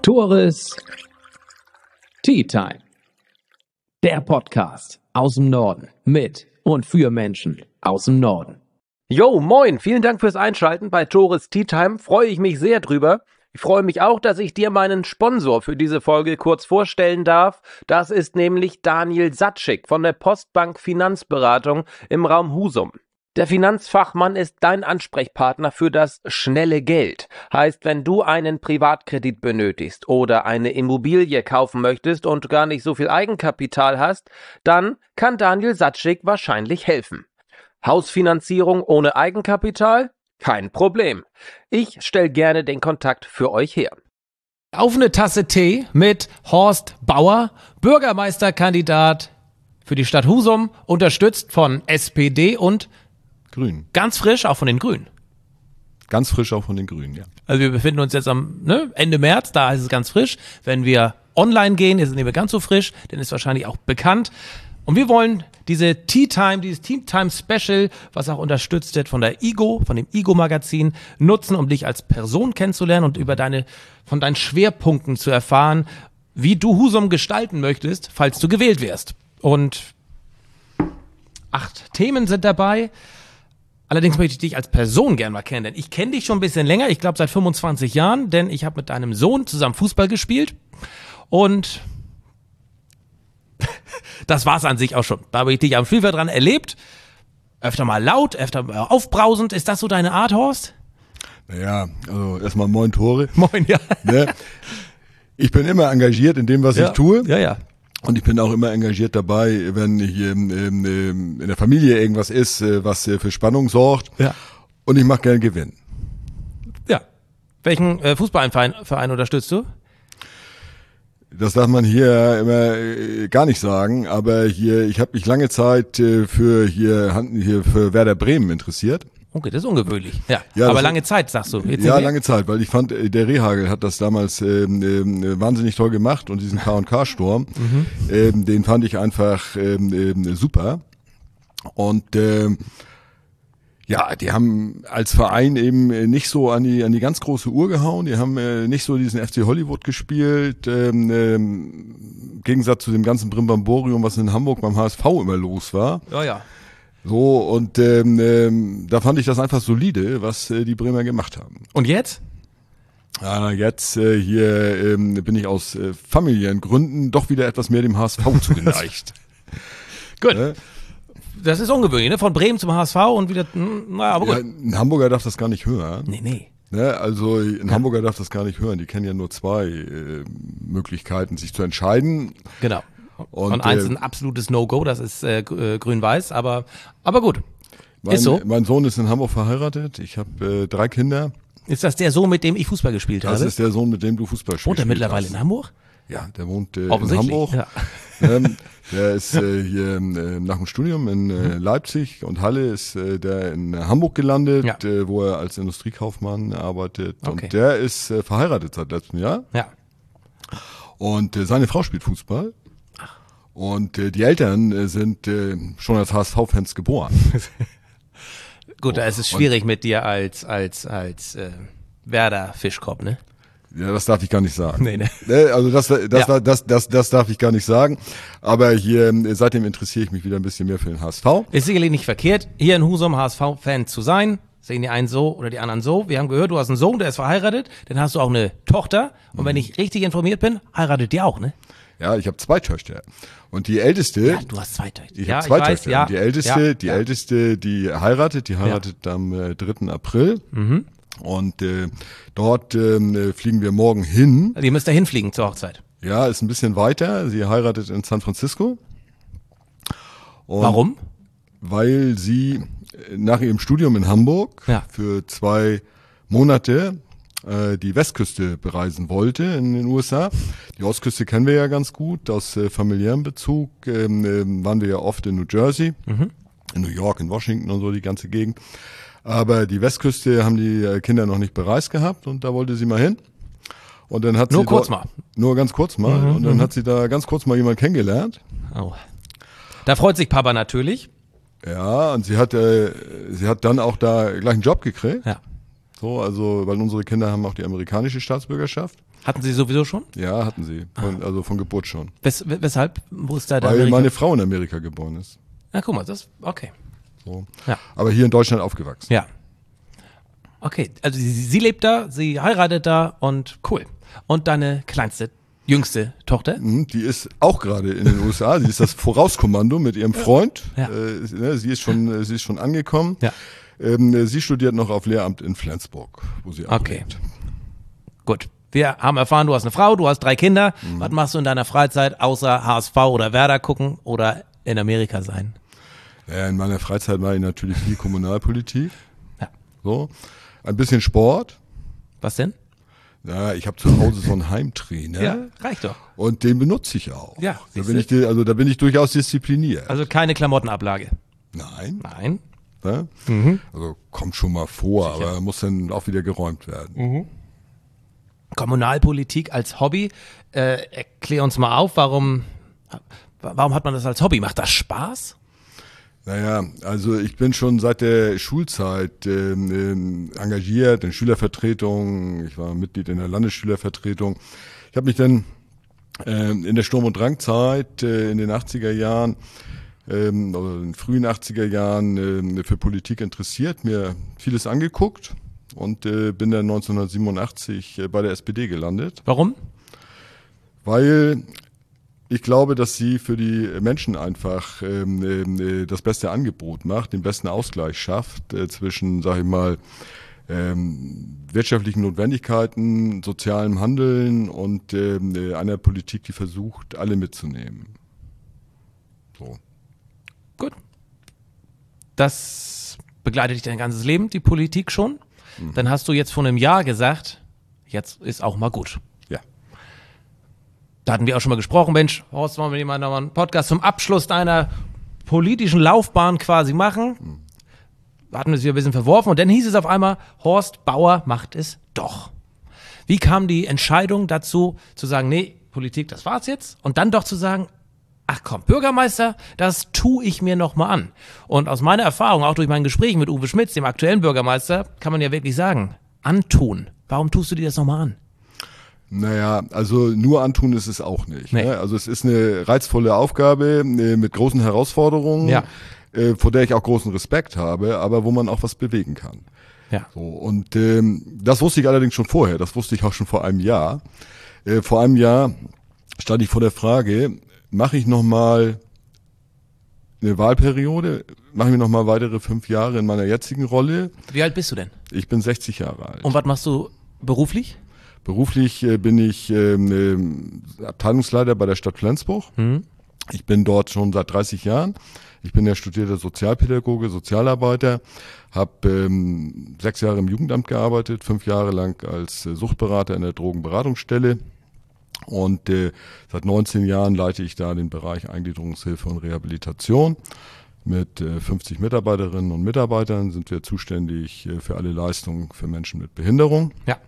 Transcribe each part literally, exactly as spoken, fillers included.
Tores Tea Time. Der Podcast aus dem Norden mit und für Menschen aus dem Norden. Jo, moin, vielen Dank fürs Einschalten bei Tores Tea Time, freue ich mich sehr drüber. Ich freue mich auch, dass ich dir meinen Sponsor für diese Folge kurz vorstellen darf. Das ist nämlich Daniel Satschik von der Postbank Finanzberatung im Raum Husum. Der Finanzfachmann ist dein Ansprechpartner für das schnelle Geld. Heißt, wenn du einen Privatkredit benötigst oder eine Immobilie kaufen möchtest und gar nicht so viel Eigenkapital hast, dann kann Daniel Satschik wahrscheinlich helfen. Hausfinanzierung ohne Eigenkapital? Kein Problem. Ich stelle gerne den Kontakt für euch her. Auf eine Tasse Tee mit Horst Bauer, Bürgermeisterkandidat für die Stadt Husum, unterstützt von S P D und Grün. Ganz frisch auch von den Grünen. Ganz frisch auch von den Grünen, ja. Also wir befinden uns jetzt am ne, Ende März, da ist es ganz frisch. Wenn wir online gehen, ist es nicht mehr ganz so frisch, denn ist wahrscheinlich auch bekannt. Und wir wollen diese Tea Time, dieses Tea Time Special, was auch unterstützt wird von der I G O, von dem I G O-Magazin, nutzen, um dich als Person kennenzulernen und über deine, von deinen Schwerpunkten zu erfahren, wie du Husum gestalten möchtest, falls du gewählt wirst. Und acht Themen sind dabei. Allerdings möchte ich dich als Person gerne mal kennen, denn ich kenne dich schon ein bisschen länger, ich glaube seit fünfundzwanzig Jahren, denn ich habe mit deinem Sohn zusammen Fußball gespielt und das war's an sich auch schon. Da habe ich dich am Spielfeld dran erlebt, öfter mal laut, öfter mal aufbrausend. Ist das so deine Art, Horst? Naja, also erstmal moin Tore. Moin, ja. Ne? Ich bin immer engagiert in dem, was ja. ich tue. Ja, ja. Und ich bin auch immer engagiert dabei, wenn hier ähm, ähm, in der Familie irgendwas ist, äh, was äh, für Spannung sorgt. Ja. Und ich mache gerne Gewinn. Ja. Welchen äh, Fußballverein Verein unterstützt du? Das darf man hier immer äh, gar nicht sagen, aber hier, ich habe mich lange Zeit äh, für hier, hier für Werder Bremen interessiert. Okay, das ist ungewöhnlich. Ja, ja aber das, lange Zeit, sagst du. Jetzt ja, lange Zeit, weil ich fand, der Rehagel hat das damals ähm, ähm, wahnsinnig toll gemacht und diesen K und K-Sturm, mhm. ähm, den fand ich einfach ähm, ähm, super. Und ähm, ja, die haben als Verein eben nicht so an die an die ganz große Uhr gehauen, die haben äh, nicht so diesen F C Hollywood gespielt, ähm, ähm, im Gegensatz zu dem ganzen Brimbamborium, was in Hamburg beim H S V immer los war. Ja, ja. So, und ähm, ähm, da fand ich das einfach solide, was äh, die Bremer gemacht haben. Und jetzt? Ah, jetzt äh, hier ähm, bin ich aus äh, familiären Gründen doch wieder etwas mehr dem H S V zugeneigt. Gut. Äh? Das ist ungewöhnlich, ne? Von Bremen zum H S V und wieder, naja, aber gut. Ja, ein Hamburger darf das gar nicht hören. Nee, nee. Ne, also ein ja. Hamburger darf das gar nicht hören. Die kennen ja nur zwei äh, Möglichkeiten, sich zu entscheiden. Genau. Und, und eins äh, ist ein absolutes No-Go, das ist äh, grün-weiß, aber, aber gut. Mein, ist so. Mein Sohn ist in Hamburg verheiratet, ich habe äh, drei Kinder. Ist das der Sohn, mit dem ich Fußball gespielt das habe? Das ist der Sohn, mit dem du Fußball spielst. Wohnt er mittlerweile hast. in Hamburg? Ja, der wohnt äh, in Hamburg. Ja. Ähm, der ist äh, hier äh, nach dem Studium in äh, Leipzig und Halle ist äh, der in Hamburg gelandet, ja. äh, wo er als Industriekaufmann arbeitet. Okay. Und der ist äh, verheiratet seit letztem Jahr. Ja. Und äh, seine Frau spielt Fußball. Und äh, die Eltern äh, sind äh, schon als H S V-Fans geboren. Gut, da ist es schwierig und, mit dir als als als äh, Werder Fischkopf, ne? Ja, das darf ich gar nicht sagen. Nee, ne? Also das, das, ja. das, das, das, das darf ich gar nicht sagen. Aber hier seitdem interessiere ich mich wieder ein bisschen mehr für den H S V. Ist sicherlich nicht verkehrt, hier in Husum H S V-Fan zu sein. Sehen die einen so oder die anderen so. Wir haben gehört, du hast einen Sohn, der ist verheiratet. Dann hast du auch eine Tochter. Und wenn ich richtig informiert bin, heiratet die auch, ne? Ja, ich habe zwei Töchter. Und die älteste. Ja, du hast zwei Töchter. Ich ja, habe zwei ich weiß, Töchter. Ja, und die älteste, ja, die ja. älteste, die heiratet, die heiratet ja. am äh, dritten April. Mhm. Und äh, dort äh, fliegen wir morgen hin. Also ihr müsst da hinfliegen zur Hochzeit. Ja, ist ein bisschen weiter. Sie heiratet in San Francisco. Und warum? Weil sie nach ihrem Studium in Hamburg ja. für zwei Monate äh, die Westküste bereisen wollte in den U S A. Die Ostküste kennen wir ja ganz gut, aus äh, familiärem Bezug ähm, äh, waren wir ja oft in New Jersey, mhm. in New York, in Washington und so die ganze Gegend. Aber die Westküste haben die äh, Kinder noch nicht bereist gehabt und da wollte sie mal hin. Und dann hat nur sie kurz dort, mal. Nur ganz kurz mal. Mhm, und dann mhm. hat sie da ganz kurz mal jemand kennengelernt. Oh. Da freut sich Papa natürlich. Ja, und sie hat, äh, sie hat dann auch da gleich einen Job gekriegt. Ja. So, also, weil unsere Kinder haben auch die amerikanische Staatsbürgerschaft. Hatten Sie sowieso schon? Ja, hatten sie. Von, also von Geburt schon. Wes, weshalb? Wo ist da der Weil Amerika? meine Frau in Amerika geboren ist. Na, guck mal, das, okay. So. Ja. Aber hier in Deutschland aufgewachsen. Ja. Okay, also sie, sie lebt da, sie heiratet da und cool. Und deine kleinste, jüngste Tochter? Mhm, die ist auch gerade in den U S A. Sie ist das Vorauskommando mit ihrem Freund. Ja. Äh, ne, sie ist schon, sie ist schon angekommen. Ja. Ähm, sie studiert noch auf Lehramt in Flensburg, wo sie auch Okay. lebt. Gut. Wir haben erfahren, du hast eine Frau, du hast drei Kinder. Mhm. Was machst du in deiner Freizeit, außer H S V oder Werder gucken oder in Amerika sein? Ja, in meiner Freizeit mache ich natürlich viel Kommunalpolitik. Ja. So. Ein bisschen Sport. Was denn? Ja, ich habe zu Hause so einen Heimtrainer. Ja, reicht doch. Und den benutze ich auch. Ja, da siehste. bin ich, di- also da bin ich durchaus diszipliniert. Also keine Klamottenablage. Nein. Nein. Ne? Also kommt schon mal vor, aber muss dann auch wieder geräumt werden. Kommunalpolitik als Hobby. Äh, erklär uns mal auf, warum, warum hat man das als Hobby? Macht das Spaß? Naja, also ich bin schon seit der Schulzeit ähm, ähm, engagiert in Schülervertretungen. Ich war Mitglied in der Landesschülervertretung. Ich habe mich dann ähm, in der Sturm- und Drangzeit äh, in den achtziger Jahren ähm, oder in den frühen achtziger Jahren ähm, für Politik interessiert, mir vieles angeguckt und äh, bin dann neunzehnhundertsiebenundachtzig äh, bei der S P D gelandet, Warum? weil ich glaube, dass sie für die Menschen einfach ähm, äh, das beste Angebot macht, den besten Ausgleich schafft äh, zwischen, sag ich mal, ähm, wirtschaftlichen Notwendigkeiten, sozialem Handeln und ähm, äh, einer Politik, die versucht, alle mitzunehmen. So. Gut. Das begleitet dich dein ganzes Leben, die Politik schon. Dann hast du jetzt vor einem Jahr gesagt, jetzt ist auch mal gut. Ja. Da hatten wir auch schon mal gesprochen, Mensch, Horst, wollen wir mal noch mal einen Podcast zum Abschluss deiner politischen Laufbahn quasi machen? Da hatten wir es wieder ein bisschen verworfen und dann hieß es auf einmal, Horst Bauer macht es doch. Wie kam die Entscheidung dazu, zu sagen, nee, Politik, das war's jetzt? Und dann doch zu sagen, ach komm, Bürgermeister, das tue ich mir nochmal an. Und aus meiner Erfahrung, auch durch mein Gespräch mit Uwe Schmitz, dem aktuellen Bürgermeister, kann man ja wirklich sagen, antun. Warum tust du dir das nochmal an? Naja, also nur antun ist es auch nicht. Nee. Ne? Also es ist eine reizvolle Aufgabe äh, mit großen Herausforderungen, Ja. äh, vor der ich auch großen Respekt habe, aber wo man auch was bewegen kann. Ja. So, und ähm, das wusste ich allerdings schon vorher, das wusste ich auch schon vor einem Jahr. Äh, vor einem Jahr stand ich vor der Frage, mache ich nochmal eine Wahlperiode, mache ich mir nochmal weitere fünf Jahre in meiner jetzigen Rolle. Wie alt bist du denn? Ich bin sechzig Jahre alt. Und was machst du beruflich? Beruflich äh, bin ich ähm, ähm, Abteilungsleiter bei der Stadt Flensburg. Mhm. Ich bin dort schon seit dreißig Jahren. Ich bin ja studierter Sozialpädagoge, Sozialarbeiter, habe ähm, sechs Jahre im Jugendamt gearbeitet, fünf Jahre lang als äh, Suchtberater in der Drogenberatungsstelle und äh, seit neunzehn Jahren leite ich da den Bereich Eingliederungshilfe und Rehabilitation. Mit äh, fünfzig Mitarbeiterinnen und Mitarbeitern sind wir zuständig äh, für alle Leistungen für Menschen mit Behinderung. Ja.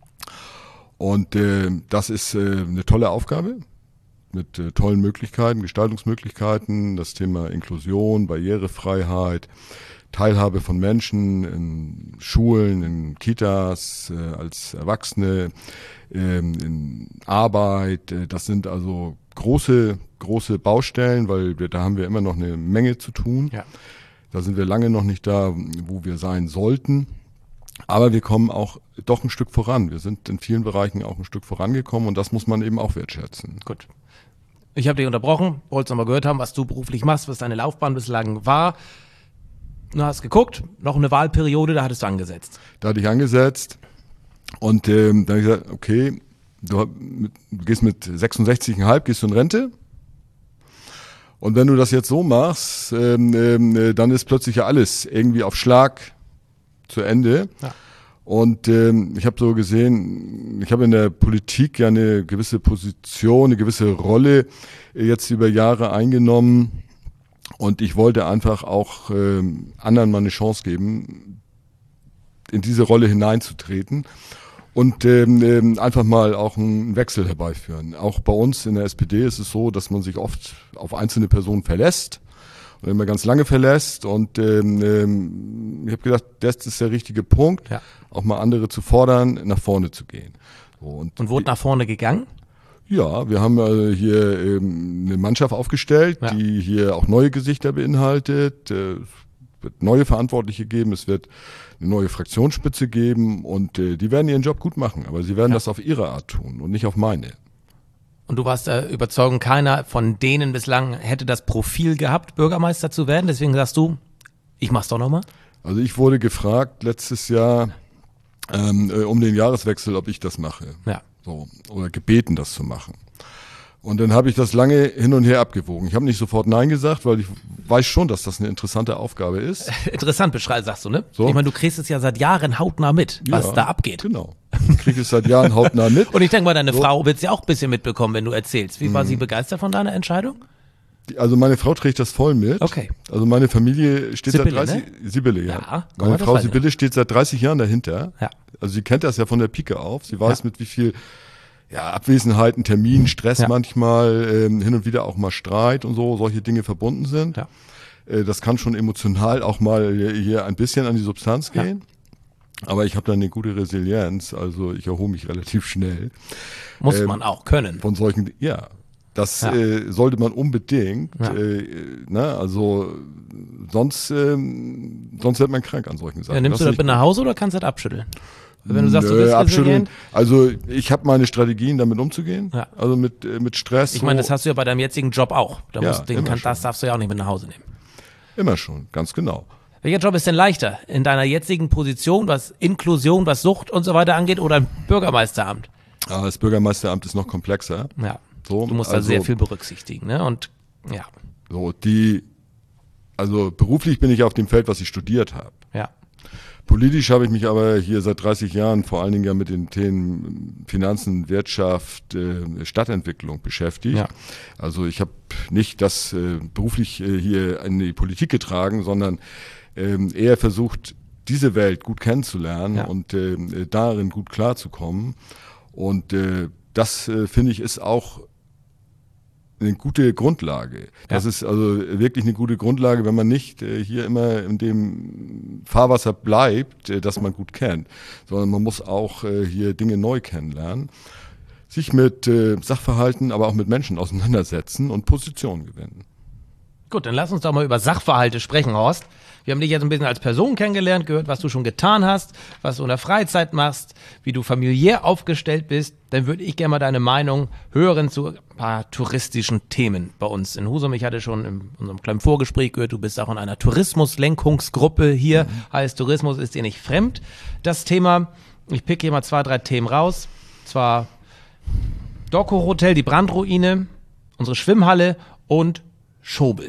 Und äh, das ist äh, eine tolle Aufgabe mit äh, tollen Möglichkeiten, Gestaltungsmöglichkeiten, das Thema Inklusion, Barrierefreiheit, Teilhabe von Menschen in Schulen, in Kitas, äh, als Erwachsene, ähm, in Arbeit. Äh, das sind also große, große Baustellen, weil wir, da haben wir immer noch eine Menge zu tun. Ja. Da sind wir lange noch nicht da, wo wir sein sollten. Aber wir kommen auch doch ein Stück voran. Wir sind in vielen Bereichen auch ein Stück vorangekommen und das muss man eben auch wertschätzen. Gut. Ich habe dich unterbrochen, wolltest noch mal gehört haben, was du beruflich machst, was deine Laufbahn bislang war. Du hast geguckt, noch eine Wahlperiode, da hattest du angesetzt. Da hatte ich angesetzt und ähm, dann habe ich gesagt, okay, du, du gehst mit sechsundsechzig Komma fünf, gehst du in Rente. Und wenn du das jetzt so machst, ähm, ähm, dann ist plötzlich ja alles irgendwie auf Schlag zu Ende. Ja. Und ähm, ich habe so gesehen, ich habe in der Politik ja eine gewisse Position, eine gewisse Rolle jetzt über Jahre eingenommen. Und ich wollte einfach auch ähm, anderen mal eine Chance geben, in diese Rolle hineinzutreten und ähm, ähm, einfach mal auch einen Wechsel herbeiführen. Auch bei uns in der S P D ist es so, dass man sich oft auf einzelne Personen verlässt und immer ganz lange verlässt. Und ähm, ähm, ich habe gedacht, das ist der richtige Punkt, Ja. auch mal andere zu fordern, nach vorne zu gehen. So, und Und wurde nach vorne gegangen? ja, wir haben äh, hier ähm, eine Mannschaft aufgestellt, Ja. die hier auch neue Gesichter beinhaltet. Äh, es wird neue Verantwortliche geben, es wird eine neue Fraktionsspitze geben und äh, die werden ihren Job gut machen, aber sie werden Ja. das auf ihre Art tun und nicht auf meine. Und du warst der Überzeugung, keiner von denen bislang hätte das Profil gehabt, Bürgermeister zu werden. Deswegen sagst du, ich mach's doch nochmal. Also ich wurde gefragt letztes Jahr ähm, äh, um den Jahreswechsel, ob ich das mache. Ja. So, oder gebeten, das zu machen. Und dann habe ich das lange hin und her abgewogen. Ich habe nicht sofort Nein gesagt, weil ich weiß schon, dass das eine interessante Aufgabe ist. Interessant beschreibst, sagst du, ne? So. Ich meine, du kriegst es ja seit Jahren hautnah mit, was Ja, da abgeht. Genau. Ich kriege es seit Jahren hautnah mit. Und ich denke mal, deine So. Frau wird es ja auch ein bisschen mitbekommen, wenn du erzählst. Wie war Mhm. sie begeistert von deiner Entscheidung? Also meine Frau trägt das voll mit. Okay. Also meine Familie steht Sibylle, seit dreißig, Sibylle, ja. Ja, guck mal, meine das Frau weiß ich Sibylle steht seit dreißig Jahren dahinter. Ja. Also sie kennt das ja von der Pike auf. Sie weiß Ja. mit wie viel ja, Abwesenheiten, Terminen, Stress Ja. manchmal, ähm, hin und wieder auch mal Streit und so, solche Dinge verbunden sind. Ja. Äh, das kann schon emotional auch mal hier ein bisschen an die Substanz Ja. gehen. Aber ich habe dann eine gute Resilienz, also ich erhole mich relativ schnell. Muss Ähm, man auch können. Von solchen, ja, das Ja. äh, sollte man unbedingt, Ja. äh, ne, also sonst, ähm, sonst wird man krank an solchen Sachen. Ja, nimmst Das du ist das mit nicht nach Hause oder kannst du das abschütteln? Wenn du sagst, du Nö, bist abschütteln. resilient. Also ich habe meine Strategien, damit umzugehen. Ja. Also mit äh, mit Stress. Ich meine, das so, hast du ja bei deinem jetzigen Job auch. Da Ja, musst, den immer kann, schon. das darfst du ja auch nicht mit nach Hause nehmen. immer schon, ganz genau. Welcher Job ist denn leichter? In deiner jetzigen Position, was Inklusion, was Sucht und so weiter angeht, oder ein Bürgermeisteramt? Aber das Bürgermeisteramt ist noch komplexer. Ja. So, Du musst da also, sehr viel berücksichtigen, ne? Und ja, So die, also beruflich bin ich auf dem Feld, was ich studiert habe. ja. Politisch habe ich mich aber hier seit dreißig Jahren vor allen Dingen ja mit den Themen Finanzen, Wirtschaft, äh, Stadtentwicklung beschäftigt. Ja. Also ich habe nicht das äh, beruflich äh, hier in die Politik getragen, sondern ähm, eher versucht, diese Welt gut kennenzulernen Ja. und äh, darin gut klarzukommen. Und äh, das, äh, finde ich, ist auch eine gute Grundlage. Das Ja. ist also wirklich eine gute Grundlage, wenn man nicht äh, hier immer in dem Fahrwasser bleibt, äh, das man gut kennt, sondern man muss auch äh, hier Dinge neu kennenlernen, sich mit äh, Sachverhalten, aber auch mit Menschen auseinandersetzen und Positionen gewinnen. Gut, dann lass uns doch mal über Sachverhalte sprechen, Horst. Wir haben dich jetzt ein bisschen als Person kennengelernt, gehört, was du schon getan hast, was du in der Freizeit machst, wie du familiär aufgestellt bist. Dann würde ich gerne mal deine Meinung hören zu ein paar touristischen Themen bei uns in Husum. Ich hatte schon in unserem kleinen Vorgespräch gehört, du bist auch in einer Tourismuslenkungsgruppe hier. Mhm. Heißt, Tourismus ist dir nicht fremd. Das Thema, ich pick hier mal zwei, drei Themen raus. Zwar Doco Hotel, die Brandruine, unsere Schwimmhalle und Schobel.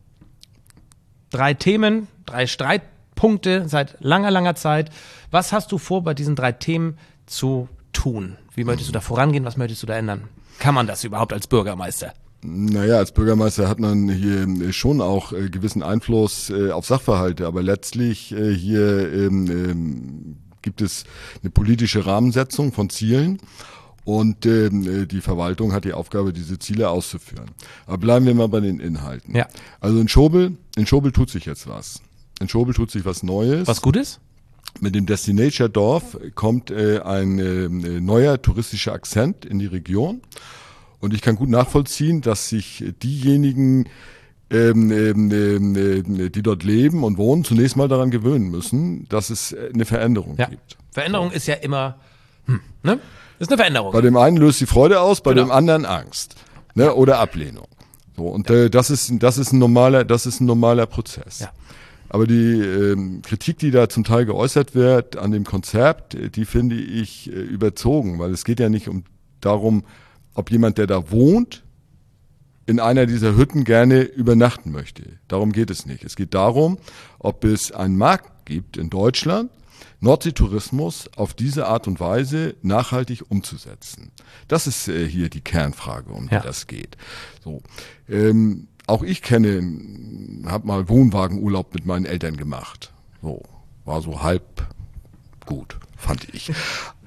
Drei Themen, drei Streitpunkte seit langer, langer Zeit. Was hast du vor, bei diesen drei Themen zu tun? Wie möchtest du da vorangehen? Was möchtest du da ändern? Kann man das überhaupt als Bürgermeister? Naja, als Bürgermeister hat man hier schon auch äh, gewissen Einfluss äh, auf Sachverhalte, aber letztlich äh, hier ähm, ähm, gibt es eine politische Rahmensetzung von Zielen. Und ähm, die Verwaltung hat die Aufgabe, diese Ziele auszuführen. Aber bleiben wir mal bei den Inhalten. Ja. Also in Schobel, in Schobel tut sich jetzt was. In Schobel tut sich was Neues. Was Gutes? Mit dem Destination Dorf kommt äh, ein äh, neuer touristischer Akzent in die Region. Und ich kann gut nachvollziehen, dass sich diejenigen, ähm, ähm, ähm, die dort leben und wohnen, zunächst mal daran gewöhnen müssen, dass es eine Veränderung Ja. gibt. Veränderung ist ja immer, hm, ne? Ist eine Veränderung. Bei dem einen löst die Freude aus, bei Genau. dem anderen Angst, ne, oder Ablehnung. So, und äh, das ist das ist ein normaler das ist ein normaler Prozess. Ja. Aber die ähm, Kritik, die da zum Teil geäußert wird an dem Konzept, äh, die finde ich äh, überzogen, weil es geht ja nicht um darum, ob jemand, der da wohnt, in einer dieser Hütten gerne übernachten möchte. Darum geht es nicht. Es geht darum, ob es einen Markt gibt in Deutschland, Nordseetourismus auf diese Art und Weise nachhaltig umzusetzen. Das ist äh, hier die Kernfrage, um Ja. die das geht. So, ähm, auch ich kenne, habe mal Wohnwagenurlaub mit meinen Eltern gemacht. So, war so halb gut, fand ich.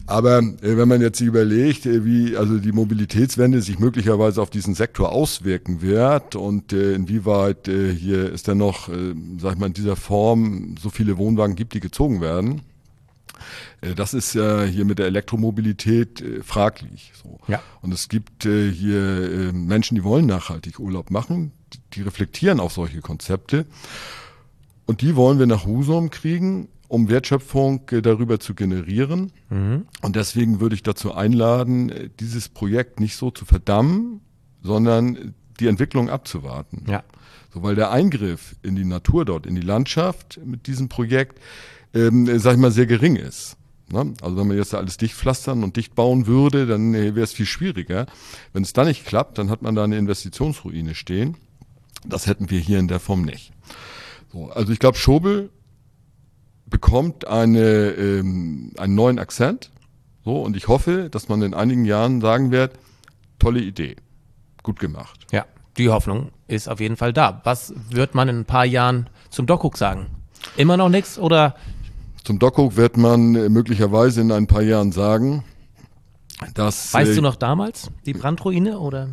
Aber äh, wenn man jetzt sich überlegt, äh, wie also die Mobilitätswende sich möglicherweise auf diesen Sektor auswirken wird und äh, inwieweit äh, hier es dann noch, äh, sag ich mal, in dieser Form so viele Wohnwagen gibt, die gezogen werden, äh, das ist ja äh, hier mit der Elektromobilität äh, fraglich. So. Ja. Und es gibt äh, hier äh, Menschen, die wollen nachhaltig Urlaub machen, die, die reflektieren auf solche Konzepte und die wollen wir nach Husum kriegen, um Wertschöpfung äh, darüber zu generieren. Mhm. Und deswegen würde ich dazu einladen, äh, dieses Projekt nicht so zu verdammen, sondern die Entwicklung abzuwarten. Ja. So, weil der Eingriff in die Natur dort, in die Landschaft mit diesem Projekt, ähm, äh, sag ich mal, sehr gering ist. Ne? Also wenn man jetzt da alles dicht pflastern und dicht bauen würde, dann äh, wäre es viel schwieriger. Wenn es dann nicht klappt, dann hat man da eine Investitionsruine stehen. Das hätten wir hier in der Form nicht. So, also ich glaube, Schobel bekommt eine, ähm, einen neuen Akzent. So, und ich hoffe, dass man in einigen Jahren sagen wird, tolle Idee, gut gemacht. Ja, die Hoffnung ist auf jeden Fall da. Was wird man in ein paar Jahren zum Dockhook sagen? Immer noch nichts oder? Zum Dockhook wird man äh, möglicherweise in ein paar Jahren sagen, dass... Weißt äh, du noch damals, die Brandruine oder?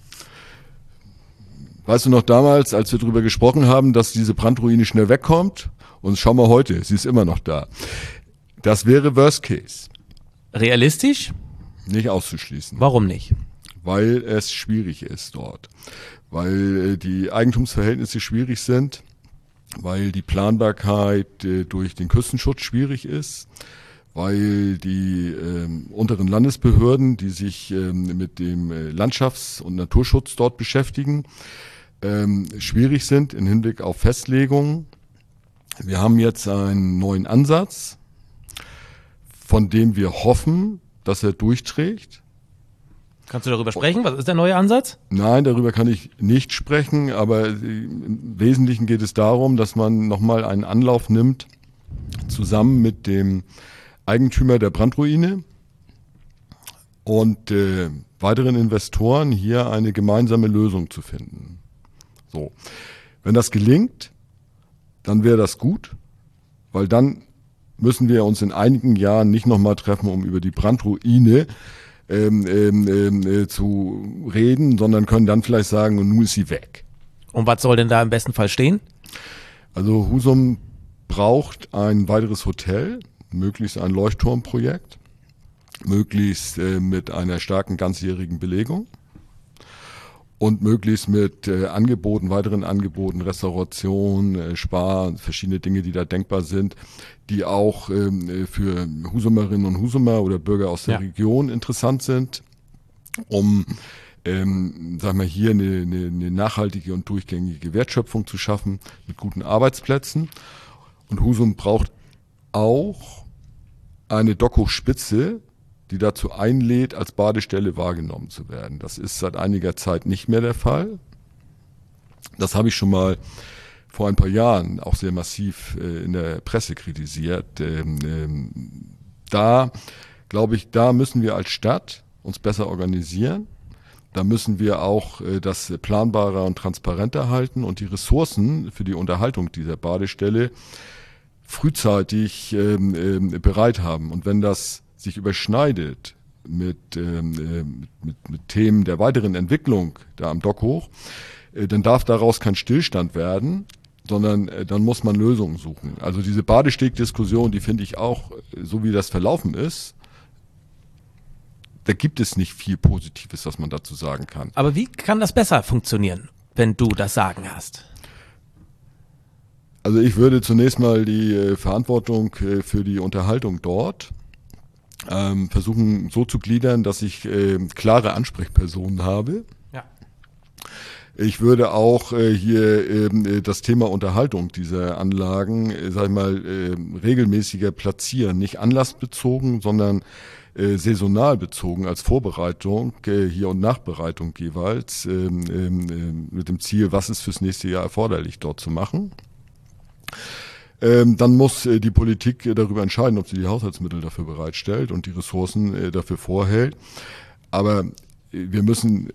Weißt du noch damals, als wir darüber gesprochen haben, dass diese Brandruine schnell wegkommt? Und schau mal heute, sie ist immer noch da. Das wäre Worst Case. Realistisch? Nicht auszuschließen. Warum nicht? Weil es schwierig ist dort. Weil äh, die Eigentumsverhältnisse schwierig sind. Weil die Planbarkeit äh, durch den Küstenschutz schwierig ist. Weil die äh, unteren Landesbehörden, die sich äh, mit dem äh, Landschafts- und Naturschutz dort beschäftigen, äh, schwierig sind im Hinblick auf Festlegungen. Wir haben jetzt einen neuen Ansatz, von dem wir hoffen, dass er durchträgt. Kannst du darüber sprechen? Was ist der neue Ansatz? Nein, darüber kann ich nicht sprechen, aber im Wesentlichen geht es darum, dass man nochmal einen Anlauf nimmt, zusammen mit dem Eigentümer der Brandruine und äh, weiteren Investoren hier eine gemeinsame Lösung zu finden. So, wenn das gelingt, dann wäre das gut, weil dann müssen wir uns in einigen Jahren nicht nochmal treffen, um über die Brandruine ähm, ähm, äh, zu reden, sondern können dann vielleicht sagen, und nun ist sie weg. Und was soll denn da im besten Fall stehen? Also Husum braucht ein weiteres Hotel, möglichst ein Leuchtturmprojekt, möglichst äh, mit einer starken ganzjährigen Belegung. Und möglichst mit äh, Angeboten, weiteren Angeboten, Restauration, äh, Spar, verschiedene Dinge, die da denkbar sind, die auch ähm, für Husumerinnen und Husumer oder Bürger aus der ja. Region interessant sind, um, ähm, sagen wir hier, eine, eine, eine nachhaltige und durchgängige Wertschöpfung zu schaffen mit guten Arbeitsplätzen. Und Husum braucht auch eine Dockhochspitze, die dazu einlädt, als Badestelle wahrgenommen zu werden. Das ist seit einiger Zeit nicht mehr der Fall. Das habe ich schon mal vor ein paar Jahren auch sehr massiv äh, in der Presse kritisiert. Ähm, ähm, da, glaube ich, da müssen wir als Stadt uns besser organisieren. Da müssen wir auch äh, das planbarer und transparenter halten und die Ressourcen für die Unterhaltung dieser Badestelle frühzeitig ähm, ähm, bereit haben. Und wenn das sich überschneidet mit, ähm, mit, mit Themen der weiteren Entwicklung da am Dockhoch, äh, dann darf daraus kein Stillstand werden, sondern äh, dann muss man Lösungen suchen. Also diese Badesteg-Diskussion, die finde ich auch, so wie das verlaufen ist, da gibt es nicht viel Positives, was man dazu sagen kann. Aber wie kann das besser funktionieren, wenn du das Sagen hast? Also ich würde zunächst mal die äh, Verantwortung äh, für die Unterhaltung dort ähm, versuchen so zu gliedern, dass ich äh, klare Ansprechpersonen habe. Ja. Ich würde auch äh, hier äh, das Thema Unterhaltung dieser Anlagen, äh, sag ich mal, äh, regelmäßiger platzieren. Nicht anlassbezogen, sondern äh, saisonal bezogen als Vorbereitung äh, hier und Nachbereitung jeweils ähm, ähm, mit dem Ziel, was ist fürs nächste Jahr erforderlich dort zu machen. Ähm, dann muss äh, die Politik äh, darüber entscheiden, ob sie die Haushaltsmittel dafür bereitstellt und die Ressourcen äh, dafür vorhält. Aber äh, wir müssen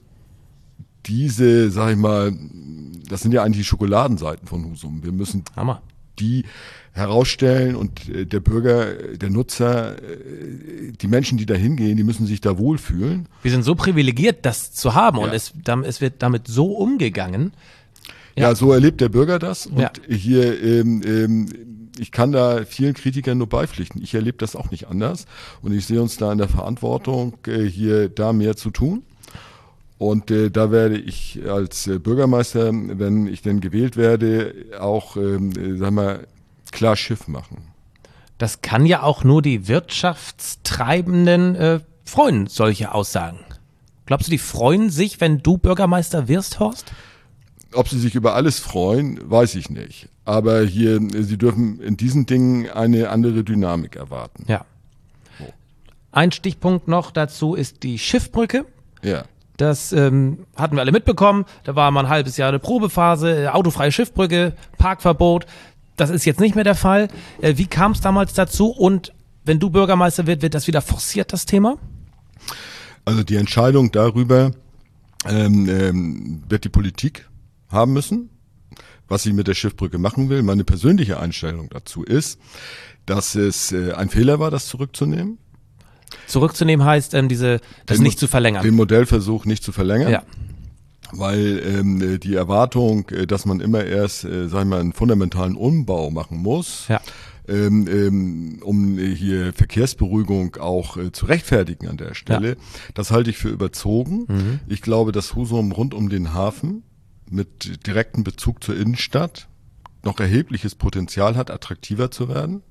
diese, sag ich mal, das sind ja eigentlich die Schokoladenseiten von Husum. Wir müssen Hammer. die herausstellen und äh, der Bürger, der Nutzer, äh, die Menschen, die da hingehen, die müssen sich da wohlfühlen. Wir sind so privilegiert, das zu haben Ja. und es, dam- es wird damit so umgegangen. Ja, so erlebt der Bürger das und Ja. hier, ähm, ähm, ich kann da vielen Kritikern nur beipflichten. Ich erlebe das auch nicht anders und ich sehe uns da in der Verantwortung, äh, hier da mehr zu tun. Und äh, da werde ich als äh, Bürgermeister, wenn ich denn gewählt werde, auch, ähm, äh, sag mal, klar Schiff machen. Das kann ja auch nur die Wirtschaftstreibenden äh, freuen, solche Aussagen. Glaubst du, die freuen sich, wenn du Bürgermeister wirst, Horst? Ob sie sich über alles freuen, weiß ich nicht. Aber hier, äh, sie dürfen in diesen Dingen eine andere Dynamik erwarten. Ja. Ein Stichpunkt noch dazu ist die Schiffbrücke. Ja. Das ähm, hatten wir alle mitbekommen. Da war mal ein halbes Jahr eine Probephase, äh, autofreie Schiffbrücke, Parkverbot. Das ist jetzt nicht mehr der Fall. Äh, wie kam es damals dazu? Und wenn du Bürgermeister wird, wird das wieder forciert, das Thema? Also die Entscheidung darüber ähm, ähm, wird die Politik haben müssen, was sie mit der Schiffbrücke machen will. Meine persönliche Einstellung dazu ist, dass es äh, ein Fehler war, das zurückzunehmen. Zurückzunehmen heißt, ähm, diese, das Den nicht Mo- zu verlängern. Den Modellversuch nicht zu verlängern. Ja. Weil ähm, die Erwartung, äh, dass man immer erst, äh, sag ich mal, einen fundamentalen Umbau machen muss, Ja. ähm, ähm, um äh, hier Verkehrsberuhigung auch äh, zu rechtfertigen an der Stelle, das halte ich für überzogen. Mhm. Ich glaube, dass Husum rund um den Hafen mit direktem Bezug zur Innenstadt noch erhebliches Potenzial hat, attraktiver zu werden.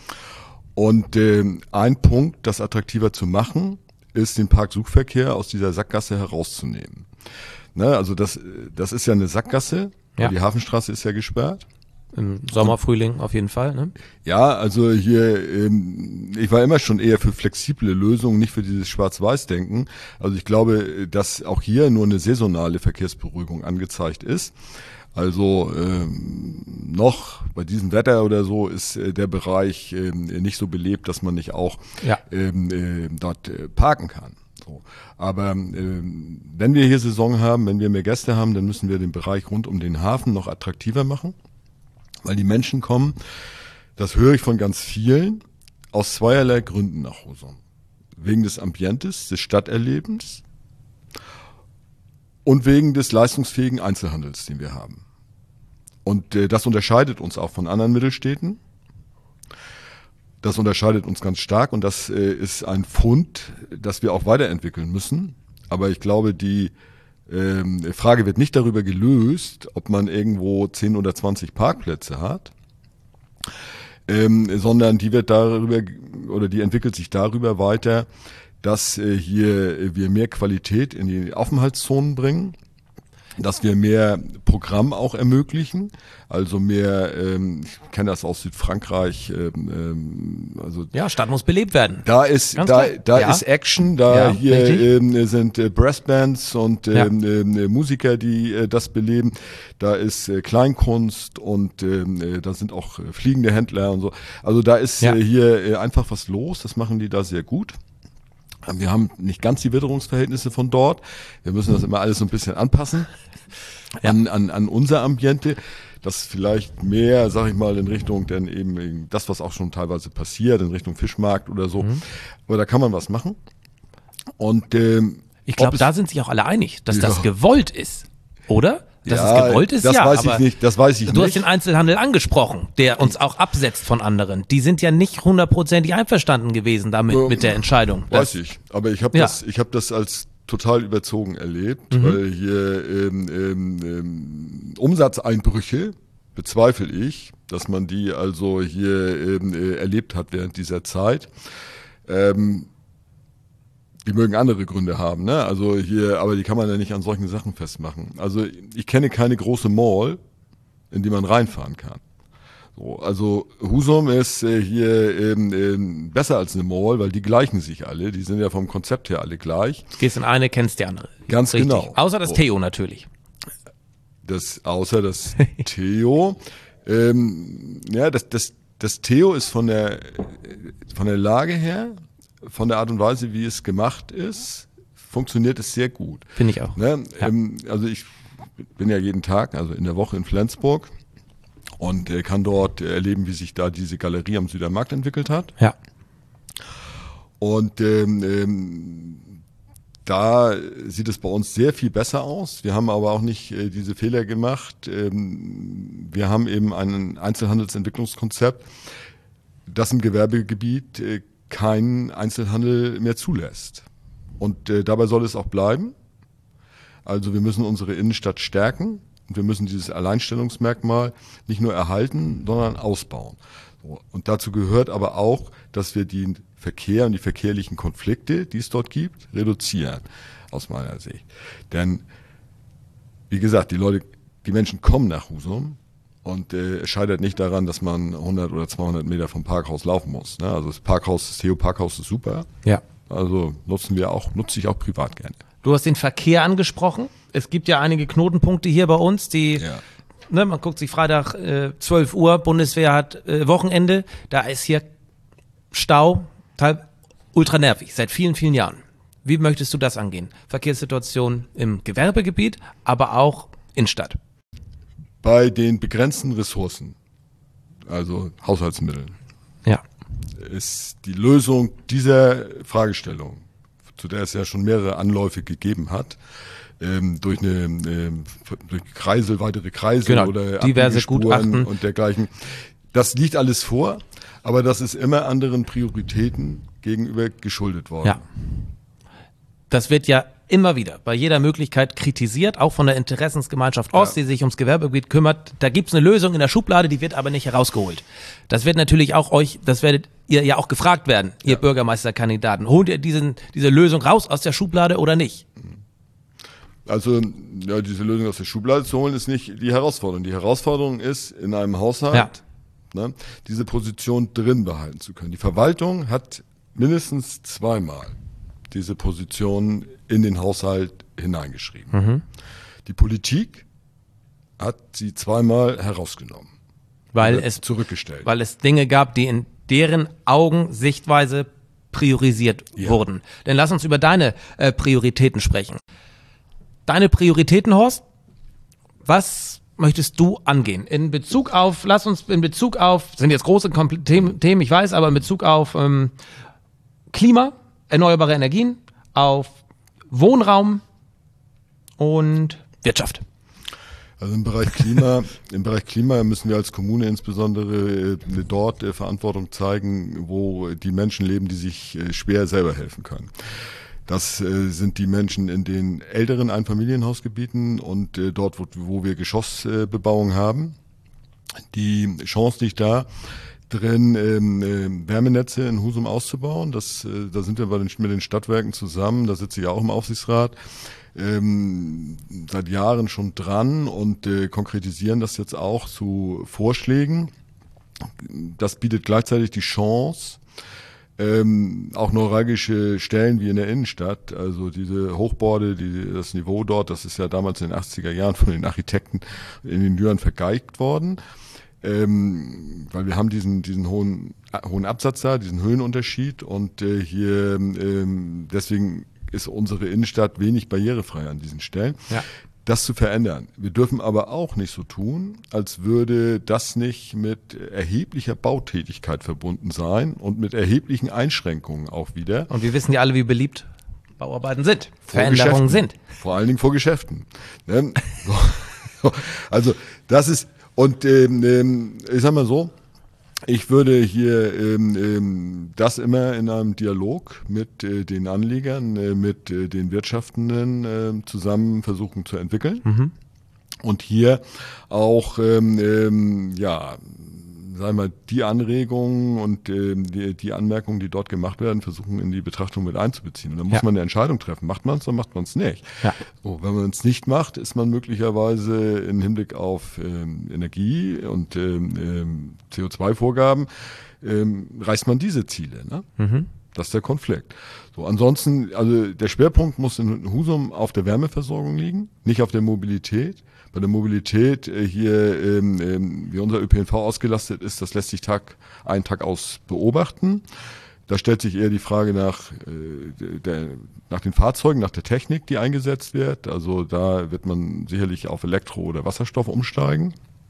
Und ähm, ein Punkt, das attraktiver zu machen, ist, den Parksuchverkehr aus dieser Sackgasse herauszunehmen. Ne, also das, das ist ja eine Sackgasse, Ja. weil die Hafenstraße ist ja gesperrt. Im Sommer, Frühling auf jeden Fall. Ne? Ja, also hier, ähm, ich war immer schon eher für flexible Lösungen, nicht für dieses Schwarz-Weiß-Denken. Also ich glaube, dass auch hier nur eine saisonale Verkehrsberuhigung angezeigt ist. Also ähm, noch bei diesem Wetter oder so ist äh, der Bereich ähm, nicht so belebt, dass man nicht auch Ja. ähm, äh, dort äh, parken kann. So. Aber ähm, wenn wir hier Saison haben, wenn wir mehr Gäste haben, dann müssen wir den Bereich rund um den Hafen noch attraktiver machen. Weil die Menschen kommen, das höre ich von ganz vielen, aus zweierlei Gründen nach Husum. Wegen des Ambientes, des Stadterlebens und wegen des leistungsfähigen Einzelhandels, den wir haben. Und äh, das unterscheidet uns auch von anderen Mittelstädten. Das unterscheidet uns ganz stark und das äh, ist ein Fund, das wir auch weiterentwickeln müssen. Aber ich glaube, die Ähm, die Frage wird nicht darüber gelöst, ob man irgendwo zehn oder zwanzig Parkplätze hat, ähm, sondern die wird darüber oder die entwickelt sich darüber weiter, dass äh, hier äh, wir mehr Qualität in die Aufenthaltszonen bringen, dass wir mehr Programm auch ermöglichen, also mehr, ähm, ich kenne das aus Südfrankreich, ähm, ähm, also Ja, Stadt muss belebt werden. da ist Ganz da klar. da Ja. ist Action, da Ja, hier richtig. ähm, sind äh, Brassbands und Ja. ähm, ähm, Musiker, die äh, das beleben. Da ist äh, Kleinkunst und ähm, äh, da sind auch äh, fliegende Händler und so. Also da ist Ja. äh, hier äh, einfach was los. Das machen die da sehr gut. Wir haben nicht ganz die Witterungsverhältnisse von dort. Wir müssen das immer alles so ein bisschen anpassen Ja. an, an, an unser Ambiente. Das vielleicht mehr, sag ich mal, in Richtung denn eben das, was auch schon teilweise passiert, in Richtung Fischmarkt oder so. Mhm. Aber da kann man was machen. Und ähm, Ich ob glaube, es- da sind sich auch alle einig, dass Ja. das gewollt ist, oder? Dass Ja, es gewollt ist, das ja. weiß aber ich nicht, das weiß ich du hast nicht. den Einzelhandel angesprochen, der uns auch absetzt von anderen. Die sind ja nicht hundertprozentig einverstanden gewesen damit, Ja, mit der Entscheidung. Weiß ich, aber ich habe Ja. das, ich habe das als total überzogen erlebt, Mhm. weil hier ähm, ähm, ähm, Umsatzeinbrüche bezweifle ich, dass man die also hier ähm, äh, erlebt hat während dieser Zeit. Ähm, die mögen andere Gründe haben, ne? Also hier, aber die kann man ja nicht an solchen Sachen festmachen. Also ich kenne keine große Mall, in die man reinfahren kann. So, also Husum ist äh, hier ähm, ähm, besser als eine Mall, weil die gleichen sich alle. Die sind ja vom Konzept her alle gleich. Du gehst in eine, kennst die andere. Ganz Richtig. genau. Außer das So. Theo natürlich. Das, außer das Theo. Ähm, ja, das, das, das Theo ist von der, von der Lage her, von der Art und Weise, wie es gemacht ist, funktioniert es sehr gut. Finde ich auch. Ne? Ja. Ähm, also ich bin ja jeden Tag, also in der Woche in Flensburg. und äh, kann dort erleben, wie sich da diese Galerie am Südermarkt entwickelt hat. Ja. Und ähm, ähm, da sieht es bei uns sehr viel besser aus. Wir haben aber auch nicht äh, diese Fehler gemacht. Ähm, wir haben eben ein Einzelhandelsentwicklungskonzept, das im Gewerbegebiet äh, keinen Einzelhandel mehr zulässt. Und äh, dabei soll es auch bleiben. Also wir müssen unsere Innenstadt stärken und wir müssen dieses Alleinstellungsmerkmal nicht nur erhalten, sondern ausbauen. So. Und dazu gehört aber auch, dass wir den Verkehr und die verkehrlichen Konflikte, die es dort gibt, reduzieren, aus meiner Sicht. Denn, wie gesagt, die Leute, die Menschen kommen nach Husum und äh, es scheitert nicht daran, dass man hundert oder zweihundert Meter vom Parkhaus laufen muss. Ne? Also das Parkhaus, das Theo Parkhaus ist super. Ja. Also nutzen wir auch, nutze ich auch privat gerne. Du hast den Verkehr angesprochen. Es gibt ja einige Knotenpunkte hier bei uns, die, Ja. ne, man guckt sich Freitag äh, zwölf Uhr, Bundeswehr hat äh, Wochenende, da ist hier Stau, teil, ultra nervig, seit vielen, vielen Jahren. Wie möchtest du das angehen? Verkehrssituation im Gewerbegebiet, aber auch Innenstadt. Bei den begrenzten Ressourcen, also Haushaltsmitteln, Ja. ist die Lösung dieser Fragestellung, zu der es ja schon mehrere Anläufe gegeben hat, ähm, durch eine ähm, durch Kreisel, weitere Kreisel Genau, oder diverse Abbiegespuren Gutachten. und dergleichen. Das liegt alles vor, aber das ist immer anderen Prioritäten gegenüber geschuldet worden. Ja. Das wird ja immer wieder bei jeder Möglichkeit kritisiert, auch von der Interessensgemeinschaft Ost, Ja. die sich ums Gewerbegebiet kümmert. Da gibt's eine Lösung in der Schublade, die wird aber nicht herausgeholt. Das wird natürlich auch euch, das werdet ihr ja auch gefragt werden, ihr Ja. Bürgermeisterkandidaten. Holt ihr diesen, diese Lösung raus aus der Schublade oder nicht? Also ja, diese Lösung aus der Schublade zu holen, ist nicht die Herausforderung. Die Herausforderung ist, in einem Haushalt ne, diese Position drin behalten zu können. Die Verwaltung hat mindestens zweimal diese Position in den Haushalt hineingeschrieben. Mhm. Die Politik hat sie zweimal herausgenommen, Weil oder es, zurückgestellt. weil es Dinge gab, die in deren Augen Sichtweise priorisiert Ja. wurden. Denn lass uns über deine äh, Prioritäten sprechen. Deine Prioritäten, Horst, was möchtest du angehen? In Bezug auf, lass uns in Bezug auf, sind jetzt große Kompl- Themen, Themen, ich weiß, aber in Bezug auf ähm, Klima, erneuerbare Energien, auf Wohnraum und Wirtschaft. Also im Bereich Klima, im Bereich Klima müssen wir als Kommune insbesondere äh, dort äh, Verantwortung zeigen, wo die Menschen leben, die sich äh, schwer selber helfen können. Das äh, sind die Menschen in den älteren Einfamilienhausgebieten und äh, dort, wo, wo wir Geschossbebauung äh, haben. Die Chance liegt da, drin ähm, äh, Wärmenetze in Husum auszubauen. Das, äh, da sind wir bei den, mit den Stadtwerken zusammen, da sitze ich auch im Aufsichtsrat, ähm, seit Jahren schon dran und äh, konkretisieren das jetzt auch zu Vorschlägen. Das bietet gleichzeitig die Chance, ähm, auch neuralgische Stellen wie in der Innenstadt, also diese Hochborde, die, das Niveau dort, das ist ja damals in den achtziger Jahren von den Architekten in den Ingenieuren vergeigt worden. Ähm, weil wir haben diesen diesen hohen hohen Absatz da, diesen Höhenunterschied und äh, hier ähm, deswegen ist unsere Innenstadt wenig barrierefrei an diesen Stellen. Ja. Das zu verändern. Wir dürfen aber auch nicht so tun, als würde das nicht mit erheblicher Bautätigkeit verbunden sein und mit erheblichen Einschränkungen auch wieder. Und wir wissen ja alle, wie beliebt Bauarbeiten sind, Vor Veränderungen Geschäften. sind. Vor allen Dingen vor Geschäften. Ne? Also das ist, und ähm, ähm, ich sag mal so, ich würde hier ähm, ähm, das immer in einem Dialog mit äh, den Anlegern, äh, mit äh, den Wirtschaftenden äh, zusammen versuchen zu entwickeln. Mhm. Und hier auch, ähm, ähm, ja, sagen wir, die Anregungen und ähm, die, die Anmerkungen, die dort gemacht werden, versuchen in die Betrachtung mit einzubeziehen. Und dann muss Ja. man eine Entscheidung treffen. Macht man es oder macht man es nicht? Ja. So, wenn man es nicht macht, ist man möglicherweise im Hinblick auf ähm, Energie und ähm, ähm, C O zwei Vorgaben, ähm, reißt man diese Ziele. Ne? Mhm. Das ist der Konflikt. So, ansonsten, also der Schwerpunkt muss in Husum auf der Wärmeversorgung liegen, nicht auf der Mobilität. Bei der Mobilität äh, hier, ähm, ähm, wie unser Ö P N V ausgelastet ist, das lässt sich Tag ein, Tag aus beobachten. Da stellt sich eher die Frage nach, äh, der, nach den Fahrzeugen, nach der Technik, die eingesetzt wird. Also da wird man sicherlich auf Elektro oder Wasserstoff umsteigen.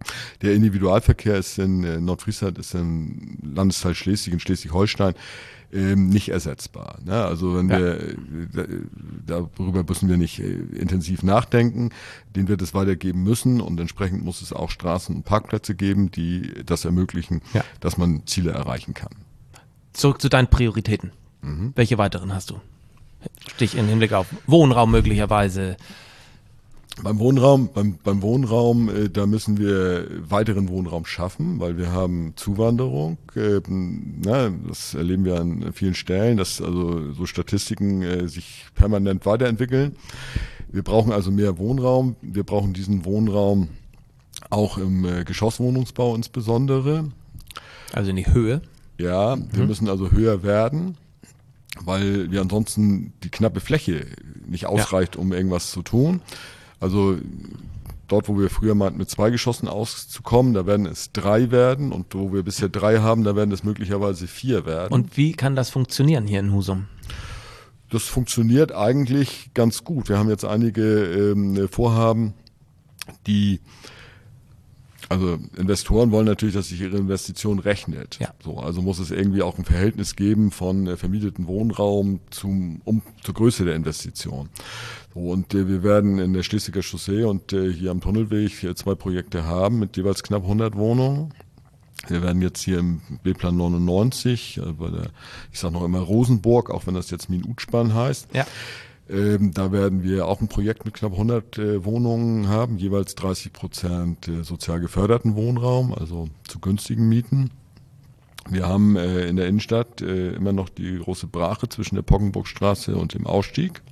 Der Individualverkehr ist in äh, Nordfriesland, ist im Landesteil Schleswig, in Schleswig-Holstein, ähm, nicht ersetzbar. Ne? Also wenn Ja. wir, äh, da, darüber müssen wir nicht äh, intensiv nachdenken, den wird es weitergeben müssen und entsprechend muss es auch Straßen und Parkplätze geben, die das ermöglichen, Ja. dass man Ziele erreichen kann. Zurück zu deinen Prioritäten. Mhm. Welche weiteren hast du? Stich im Hinblick auf Wohnraum möglicherweise. Beim Wohnraum, beim, beim Wohnraum, äh, da müssen wir weiteren Wohnraum schaffen, weil wir haben Zuwanderung. Äh, na, das erleben wir an vielen Stellen, dass also so Statistiken äh, sich permanent weiterentwickeln. Wir brauchen also mehr Wohnraum. Wir brauchen diesen Wohnraum auch im äh, Geschosswohnungsbau insbesondere. Also in die Höhe. Ja, wir müssen also höher werden, weil wir ansonsten die knappe Fläche nicht ausreicht, um irgendwas zu tun. Also dort, wo wir früher meinten, mit zwei Geschossen auszukommen, da werden es drei werden und wo wir bisher drei haben, da werden es möglicherweise vier werden. Und wie kann das funktionieren hier in Husum? Das funktioniert eigentlich ganz gut. Wir haben jetzt einige ähm, Vorhaben, die Also Investoren wollen natürlich, dass sich ihre Investition rechnet. Ja. So, also muss es irgendwie auch ein Verhältnis geben von äh, vermieteten Wohnraum zum, um, zur Größe der Investition. So, und äh, wir werden in der Schleswiger Chaussee und äh, hier am Tunnelweg äh, zwei Projekte haben mit jeweils knapp hundert Wohnungen. Wir werden jetzt hier im B-Plan neunundneunzig, äh, bei der, ich sage noch immer Rosenburg, auch wenn das jetzt Min-Utspann heißt. Ja. Ähm, da werden wir auch ein Projekt mit knapp hundert äh, Wohnungen haben, jeweils dreißig Prozent äh, sozial geförderten Wohnraum, also zu günstigen Mieten. Wir haben äh, in der Innenstadt äh, immer noch die große Brache zwischen der Poggenburgstraße und dem Ausstieg.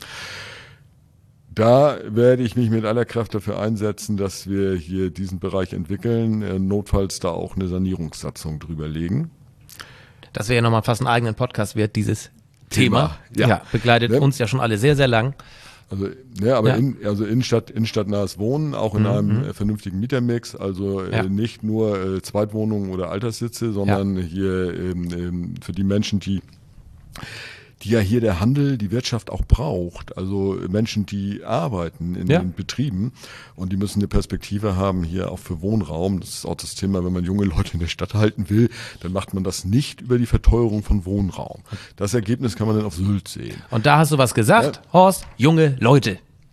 Da werde ich mich mit aller Kraft dafür einsetzen, dass wir hier diesen Bereich entwickeln, äh, notfalls da auch eine Sanierungssatzung drüber legen. Das wäre ja nochmal fast einen eigenen Podcast wert, dieses Thema. Thema, ja. begleitet Ne? uns ja schon alle sehr, sehr lang. Also, ne, aber Ja. in, also Innenstadt, innenstadtnahes Wohnen, auch in Mhm. einem äh, vernünftigen Mietermix, also Ja. äh, nicht nur äh, Zweitwohnungen oder Alterssitze, sondern hier ähm, ähm, für die Menschen, die die ja hier der Handel, die Wirtschaft auch braucht, also Menschen, die arbeiten in Ja. den Betrieben und die müssen eine Perspektive haben hier auch für Wohnraum. Das ist auch das Thema, wenn man junge Leute in der Stadt halten will, dann macht man das nicht über die Verteuerung von Wohnraum. Das Ergebnis kann man dann auf Sylt sehen. Und da hast du was gesagt, Horst, junge Leute.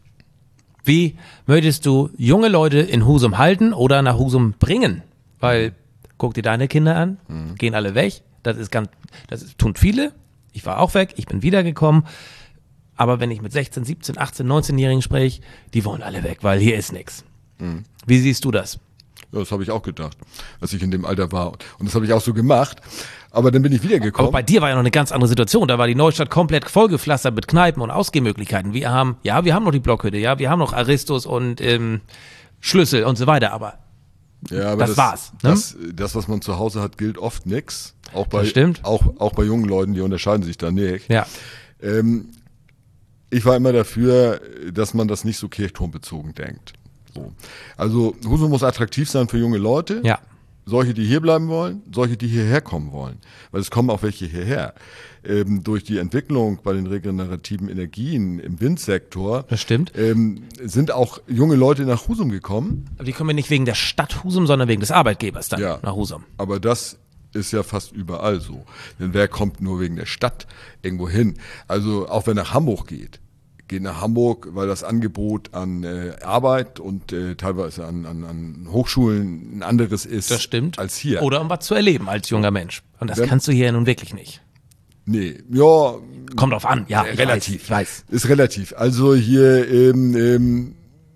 Wie möchtest du junge Leute in Husum halten oder nach Husum bringen? Weil, guck dir deine Kinder an, Mhm. gehen alle weg. Das ist ganz, das ist, tun viele. Ich war auch weg, ich bin wiedergekommen. Aber wenn ich mit sechzehn, siebzehn, achtzehn, neunzehnjährigen spreche, die wollen alle weg, weil hier ist nichts. Mhm. Wie siehst du das? Ja, das habe ich auch gedacht, als ich in dem Alter war. Und das habe ich auch so gemacht. Aber dann bin ich wiedergekommen. Aber bei dir war ja noch eine ganz andere Situation. Da war die Neustadt komplett vollgepflastert mit Kneipen und Ausgehmöglichkeiten. Wir haben, ja, wir haben noch die Blockhütte, ja, wir haben noch Aristus und ähm, Schlüssel und so weiter. Aber Ja, aber Das war's, ne? Das, das, was man zu Hause hat, gilt oft nix. Auch bei, Das stimmt. Auch, auch bei jungen Leuten, die unterscheiden sich da nicht. ja, Ähm, ich war immer dafür, dass man das nicht so kirchturmbezogen denkt. So. Also Husum muss attraktiv sein für junge Leute. ja. Solche, die hier bleiben wollen, solche, die hierher kommen wollen. Weil es kommen auch welche hierher. Ähm, durch die Entwicklung bei den regenerativen Energien im Windsektor Das stimmt. ähm, sind auch junge Leute nach Husum gekommen. Aber die kommen ja nicht wegen der Stadt Husum, sondern wegen des Arbeitgebers dann Ja. nach Husum. Aber das ist ja fast überall so. Denn wer kommt nur wegen der Stadt irgendwo hin? Also auch wer nach Hamburg geht, geht nach Hamburg, weil das Angebot an äh, Arbeit und äh, teilweise an, an, an Hochschulen ein anderes ist Das stimmt. als hier. Oder um was zu erleben als junger Mensch. Und das Wenn- kannst du hier nun wirklich nicht. Nee, ja, Kommt drauf an, ja, äh, ich relativ. weiß, ich weiß. Ist relativ. Also hier, ähm, ähm,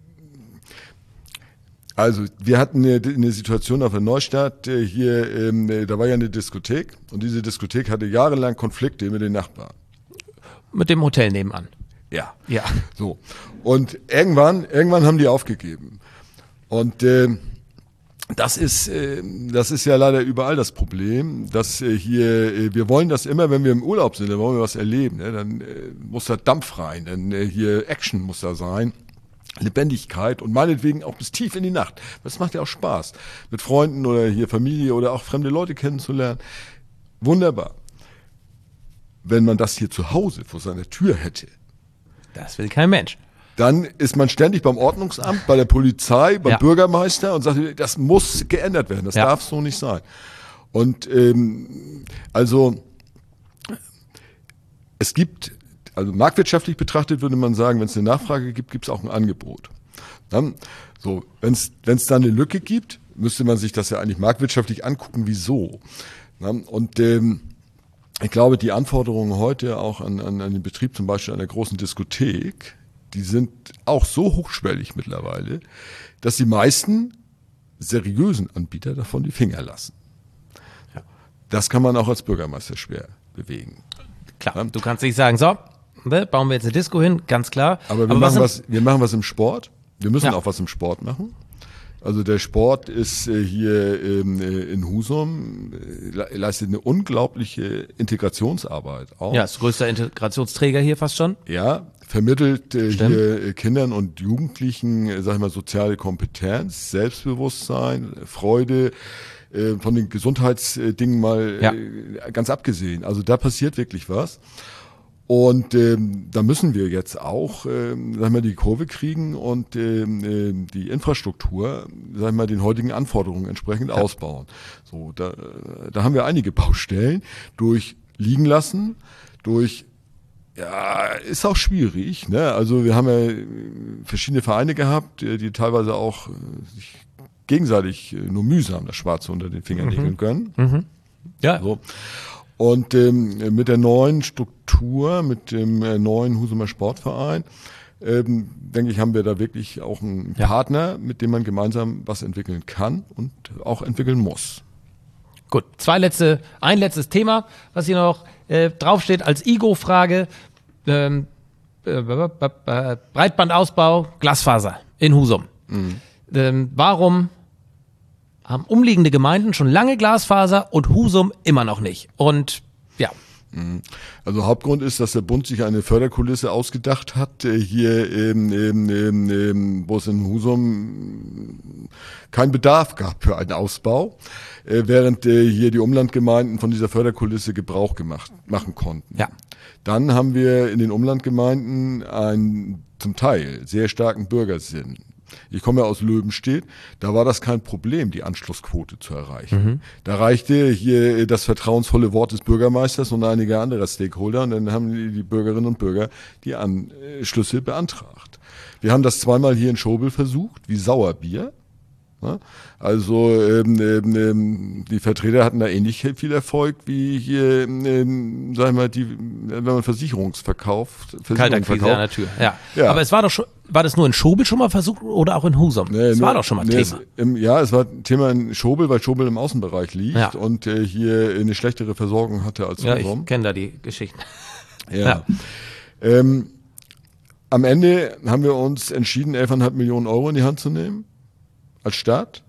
also wir hatten eine, eine Situation auf der Neustadt, äh, hier, ähm, äh, da war ja eine Diskothek und diese Diskothek hatte jahrelang Konflikte mit den Nachbarn. Mit dem Hotel nebenan. Ja. Ja. So. Und irgendwann, irgendwann haben die aufgegeben. Und äh, das ist, äh, das ist ja leider überall das Problem, dass äh, hier, äh, wir wollen das immer, wenn wir im Urlaub sind, dann wollen wir was erleben. Ne? Dann äh, muss da Dampf rein, dann äh, hier Action muss da sein. Lebendigkeit und meinetwegen auch bis tief in die Nacht. Das macht ja auch Spaß, mit Freunden oder hier Familie oder auch fremde Leute kennenzulernen. Wunderbar. Wenn man das hier zu Hause vor seiner Tür hätte, Das will kein Mensch. dann ist man ständig beim Ordnungsamt, bei der Polizei, beim Ja. Bürgermeister und sagt, das muss geändert werden, das Ja. darf so nicht sein. Und ähm, also es gibt, also marktwirtschaftlich betrachtet würde man sagen, wenn es eine Nachfrage gibt, gibt es auch ein Angebot. Dann, so, wenn es dann eine Lücke gibt, müsste man sich das ja eigentlich marktwirtschaftlich angucken, wieso. Na, und ähm, ich glaube, die Anforderungen heute auch an, an, an den Betrieb zum Beispiel einer großen Diskothek, die sind auch so hochschwellig mittlerweile, dass die meisten seriösen Anbieter davon die Finger lassen. Ja. Das kann man auch als Bürgermeister schwer bewegen. Klar, du kannst nicht sagen, so, ne, bauen wir jetzt eine Disco hin, ganz klar. Aber wir, was machen, sind- was, wir machen was im Sport. Wir müssen Ja. auch was im Sport machen. Also der Sport ist äh, hier ähm, äh, in Husum, äh, le- leistet eine unglaubliche Integrationsarbeit auch. Ja, ist größter Integrationsträger hier fast schon. Ja, vermittelt äh, Stimmt. hier äh, Kindern und Jugendlichen, äh, sag ich mal, soziale Kompetenz, Selbstbewusstsein, Freude, äh, von den Gesundheitsdingen mal Ja. äh, ganz abgesehen. Also da passiert wirklich was. Und ähm, da müssen wir jetzt auch, ähm, sag ich mal, die Kurve kriegen und ähm, ähm, die Infrastruktur, sag ich mal, den heutigen Anforderungen entsprechend ausbauen. So, da, äh, da haben wir einige Baustellen durch liegen lassen, durch ja, ist auch schwierig. Ne? Also wir haben ja äh, verschiedene Vereine gehabt, äh, die teilweise auch äh, sich gegenseitig äh, nur mühsam das Schwarze unter den Fingern nägeln können. Ja, So. Und ähm, mit der neuen Struktur, mit dem äh, neuen Husumer Sportverein, ähm, denke ich, haben wir da wirklich auch einen Ja. Partner, mit dem man gemeinsam was entwickeln kann und auch entwickeln muss. gut. Zwei letzte, ein letztes Thema, was hier noch äh, draufsteht als I G O-Frage. Ähm, äh, äh, Breitbandausbau, Glasfaser in Husum. Ähm, warum haben umliegende Gemeinden schon lange Glasfaser und Husum immer noch nicht? Und ja, Also Hauptgrund ist, dass der Bund sich eine Förderkulisse ausgedacht hat, äh, hier ähm, ähm, ähm, ähm, wo es in Husum keinen Bedarf gab für einen Ausbau, äh, während äh, hier die Umlandgemeinden von dieser Förderkulisse Gebrauch gemacht machen konnten. Ja. Dann haben wir in den Umlandgemeinden einen zum Teil sehr starken Bürgersinn. Ich komme ja aus Löwenstedt, da war das kein Problem, die Anschlussquote zu erreichen. Da reichte hier das vertrauensvolle Wort des Bürgermeisters und einiger anderer Stakeholder und dann haben die, die Bürgerinnen und Bürger die Anschlüsse beantragt. Wir haben das zweimal hier in Schobel versucht, wie Sauerbier. Ja, also ähm, ähm, die Vertreter hatten da ähnlich viel Erfolg wie hier, ähm, sagen wir mal, die, wenn man Versicherungsverkauf, kalter Versicherung Quise an der verkauft. Tür. Ja. Ja. Aber es war doch schon, war das nur in Schobel schon mal versucht oder auch in Husum? Nee, das nur- war doch schon mal nee, Thema. Es, im, ja, es war Thema in Schobel, weil Schobel im Außenbereich liegt Ja. und äh, hier eine schlechtere Versorgung hatte als Ja, Husum. ich kenne da die Geschichten. Ja. Ja. Ähm, am Ende haben wir uns entschieden, elf Komma fünf Millionen Euro in die Hand zu nehmen als Stadt,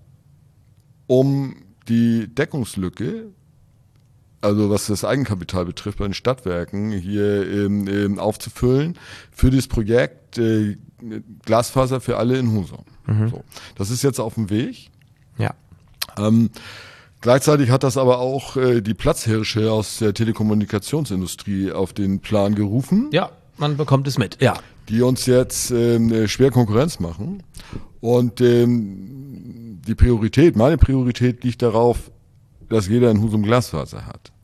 um die Deckungslücke, also was das Eigenkapital betrifft, bei den Stadtwerken hier ähm, ähm, aufzufüllen für das Projekt äh, Glasfaser für alle in Husum. So. Das ist jetzt auf dem Weg. Ja. Ähm, gleichzeitig hat das aber auch äh, die Platzhirsche aus der Telekommunikationsindustrie auf den Plan gerufen, Ja, man bekommt es mit. Ja. die uns jetzt ähm, schwer Konkurrenz machen. Und ähm, die Priorität, meine Priorität liegt darauf, dass jeder in Husum Glasfaser hat.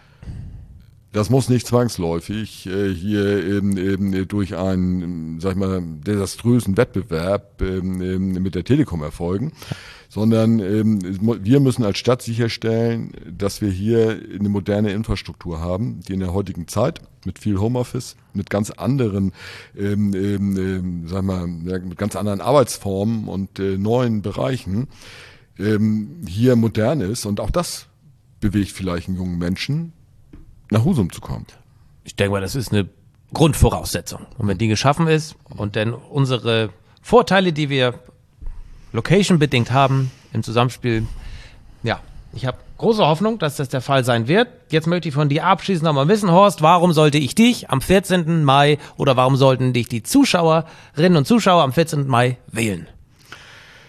Das muss nicht zwangsläufig äh, hier eben, eben durch einen, sag ich mal, desaströsen Wettbewerb ähm, ähm, mit der Telekom erfolgen, sondern ähm, wir müssen als Stadt sicherstellen, dass wir hier eine moderne Infrastruktur haben, die in der heutigen Zeit mit viel Homeoffice, mit ganz anderen, ähm, ähm, sag mal, ja, mit ganz anderen Arbeitsformen und äh, neuen Bereichen ähm, hier modern ist. Und auch das bewegt vielleicht einen jungen Menschen, nach Husum zu kommen. Ich denke mal, das ist eine Grundvoraussetzung. Und wenn die geschaffen ist und dann unsere Vorteile, die wir location-bedingt haben im Zusammenspiel, ja, ich habe große Hoffnung, dass das der Fall sein wird. Jetzt möchte ich von dir abschließend nochmal wissen, Horst, warum sollte ich dich am vierzehnten Mai oder warum sollten dich die Zuschauerinnen und Zuschauer am vierzehnten Mai wählen?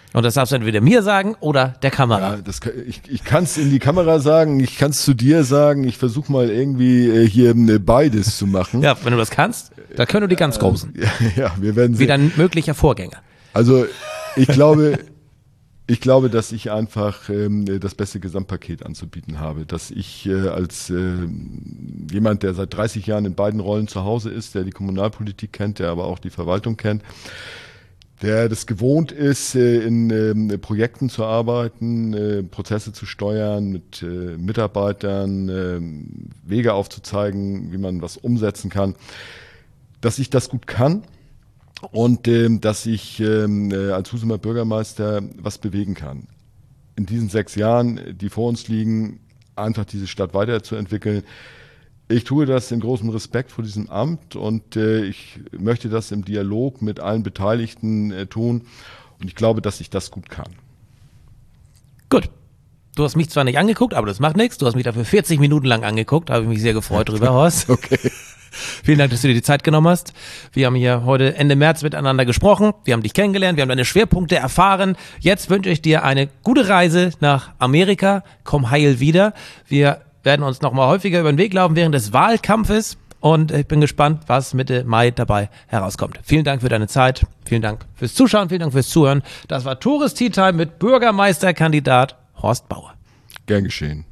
Und das darfst du entweder mir sagen oder der Kamera. Ja, das kann, ich ich kann es in die Kamera sagen, ich kann es zu dir sagen, ich versuche mal irgendwie äh, hier äh, beides zu machen. Ja, wenn du das kannst, da können du die ganz Großen. Ja, ja, wir werden sehen. Wie dein möglicher Vorgänger. Also ich glaube, ich glaube, dass ich einfach ähm, das beste Gesamtpaket anzubieten habe, dass ich äh, als äh, jemand, der seit dreißig Jahren in beiden Rollen zu Hause ist, der die Kommunalpolitik kennt, der aber auch die Verwaltung kennt, der das gewohnt ist, in äh, Projekten zu arbeiten, äh, Prozesse zu steuern, mit äh, Mitarbeitern äh, Wege aufzuzeigen, wie man was umsetzen kann, dass ich das gut kann und äh, dass ich äh, als Husumer Bürgermeister was bewegen kann. In diesen sechs Jahren, die vor uns liegen, einfach diese Stadt weiterzuentwickeln. Ich tue das in großem Respekt vor diesem Amt und äh, ich möchte das im Dialog mit allen Beteiligten äh, tun und ich glaube, dass ich das gut kann. Gut. Du hast mich zwar nicht angeguckt, aber das macht nichts. Du hast mich dafür vierzig Minuten lang angeguckt, habe ich mich sehr gefreut drüber, Horst. Okay. Vielen Dank, dass du dir die Zeit genommen hast. Wir haben hier heute Ende März miteinander gesprochen. Wir haben dich kennengelernt, wir haben deine Schwerpunkte erfahren. Jetzt wünsche ich dir eine gute Reise nach Amerika. Komm heil wieder. Wir werden uns noch mal häufiger über den Weg laufen während des Wahlkampfes und ich bin gespannt, was Mitte Mai dabei herauskommt. Vielen Dank für deine Zeit, vielen Dank fürs Zuschauen, vielen Dank fürs Zuhören. Das war Tores Tea Time mit Bürgermeisterkandidat Horst Bauer. Gern geschehen.